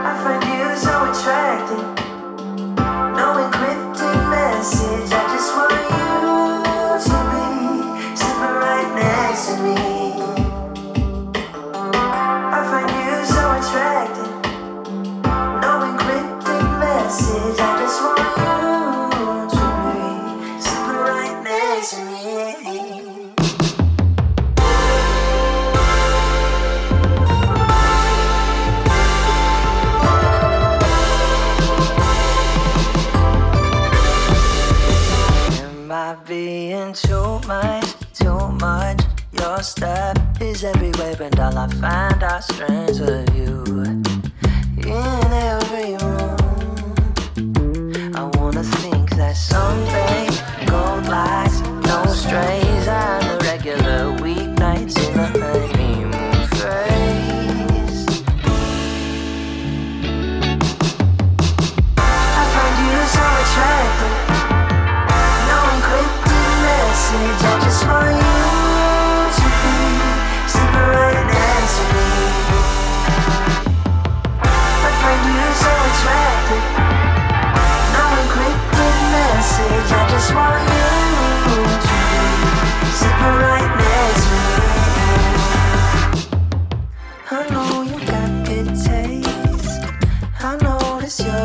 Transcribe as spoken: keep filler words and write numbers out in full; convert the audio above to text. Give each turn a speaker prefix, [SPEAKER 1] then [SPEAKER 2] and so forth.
[SPEAKER 1] find you so attractive. No encrypted message. I just want you to be sitting right next to me. I find you so attractive. No encrypted message. I just want you to be sitting right next to me. Being too much, too much. Your stuff is everywhere, and all I find are strands of you in every room. I wanna think that someday gold lights, no strays, and the regular weeknights in the honeymoon phase. I find you so attractive. I just want you to be sitting right next to me. I find you so attractive. No encrypted message. I just want you to be sitting right next to me. I know you got good taste. I notice you're